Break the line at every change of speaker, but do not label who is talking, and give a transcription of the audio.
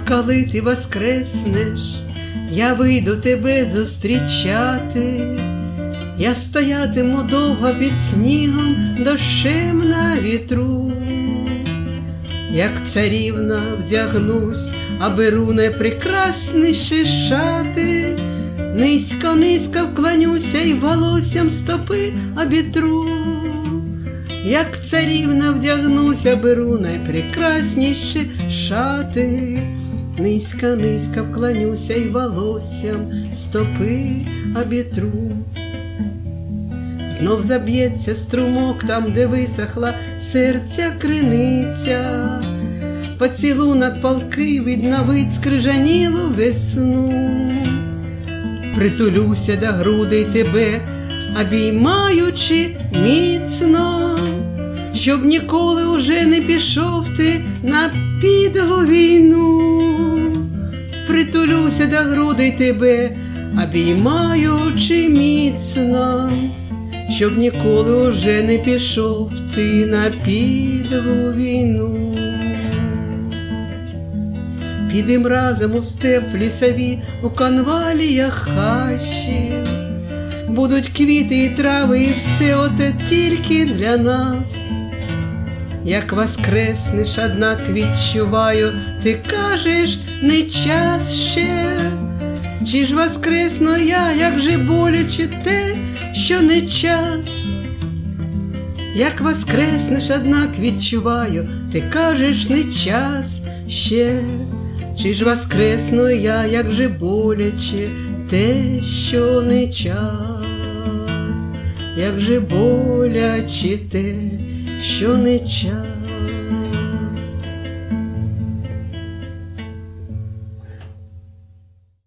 коли ти воскреснеш, я вийду тебе зустрічати. Я стоятиму довго під снігом, дощем на вітру. Як царівна вдягнусь, а беру найпрекрасніші шати. Низько-низько вклонюся й волоссям стопи обітру. Як царівна вдягнуся, беру найпрекрасніші шати. Низько-низько вклонюся й волоссям стопи обітру. Знов заб'ється струмок там, де висохла серця криниця. Поцілунок палкий відновить скрижанілу весну. Притулюся до грудей тебе, обіймаючи міцно, щоб ніколи уже не пішов ти на підлу війну. Притулюся до грудей тебе, обіймаючи міцно, щоб ніколи уже не пішов ти на підлу війну. Підем разом у степ лісові, у конваліях хащі. Будуть квіти і трави, і все оте тільки для нас. Як воскреснеш, однак відчуваю, ти кажеш, не час ще. Чи ж воскресну я, як же боляче те, що не час. Як воскреснеш, однак відчуваю, ти кажеш, не час ще. Чи ж воскресну я, як же боляче те, що не час. Як же боляче те, що не час.